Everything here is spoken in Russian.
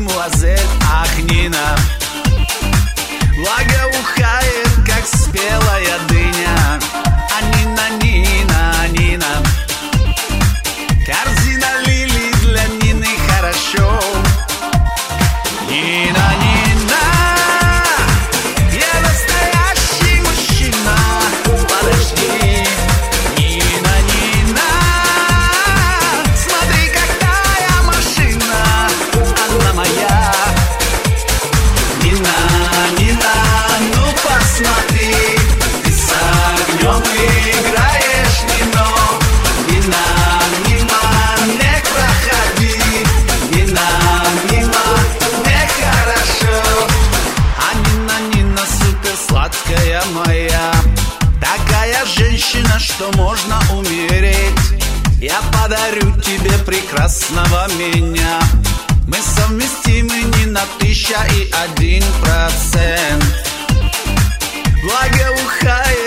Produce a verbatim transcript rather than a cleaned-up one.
мадемуазель, ах, Нина. Благоухает, как спелая дыня. А Нина, Нина, Нина. Корзина лилий для Нины хорошо. Нина, Нина, я настоящий мужчина. Подожди. Нина, Нина, смотри, какая машина. Она моя. Нина, Нина, ну посмотри, ты с огнем играешь, Нино. Нина, Нина, не проходи. Нина, Нина, нехорошо. А Нина, Нина, супер сладкая моя, такая женщина, что можно умереть. Я подарю тебе прекрасного меня. Мы совместимы, Нина, тысяча и один процент. Благоухает